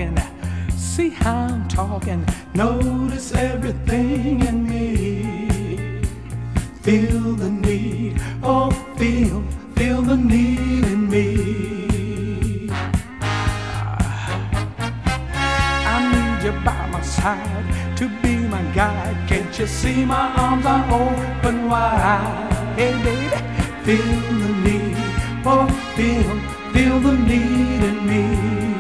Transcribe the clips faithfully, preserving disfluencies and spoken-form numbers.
walking, see how I'm talking, notice everything in me. Feel the need, oh feel, feel the need in me. I need you by my side to be my guide. Can't you see my arms are open wide? Hey baby, feel the need, oh feel, feel the need in me.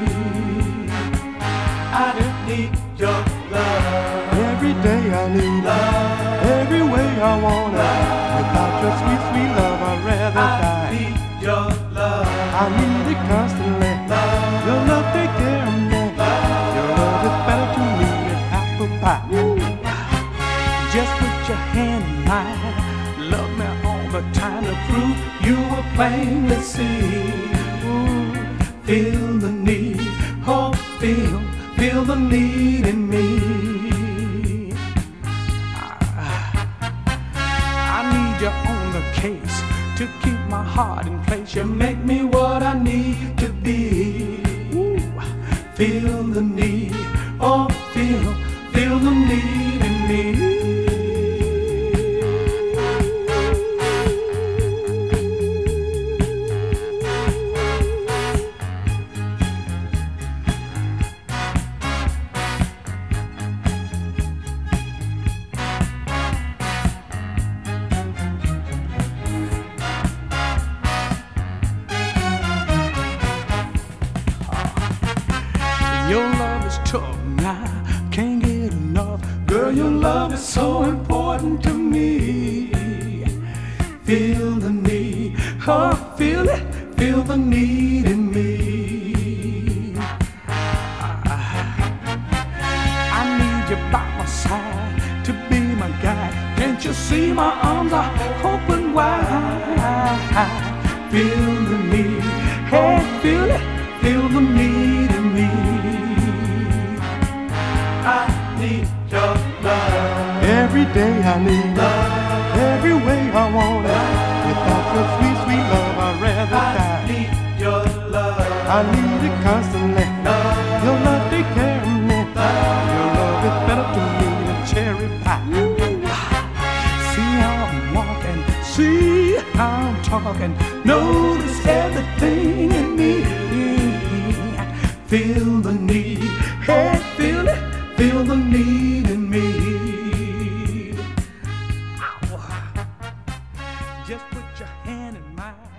I need your love. Every day I need love. Every way I want it. Without your sweet, sweet love, I'd rather I die. need your love. I need it constantly. Love. Your love take care of me. Love. Your love is better to me than apple pie. Woo. Just put your hand in mine. Love me all the time to prove you will plainly see. Ooh, feel the need, oh feel, feel the need in me. I, I need you on the case to keep my heart in place. You make me what I need to be. Ooh, feel the need, oh feel, feel the need in me. Your love is tough now, can't get enough. Girl, your love is so important to me. Feel the need, oh feel it, feel the need in me. I, I need you by my side to be my guide. Can't you see my arms are open wide? Feel the need, oh feel it, feel the need in me. I need your love. Every day I need Love. Every way I want it. Without your sweet, sweet love, I'd rather I die. need your love. I need it constantly. Love. Your love take care of me. Love. Your love is better to me than cherry pie. See how I'm walking, see how I'm talking, notice everything in me. Feel the need, hey, feel it, feel the need in me. Ow. Just put your hand in mine.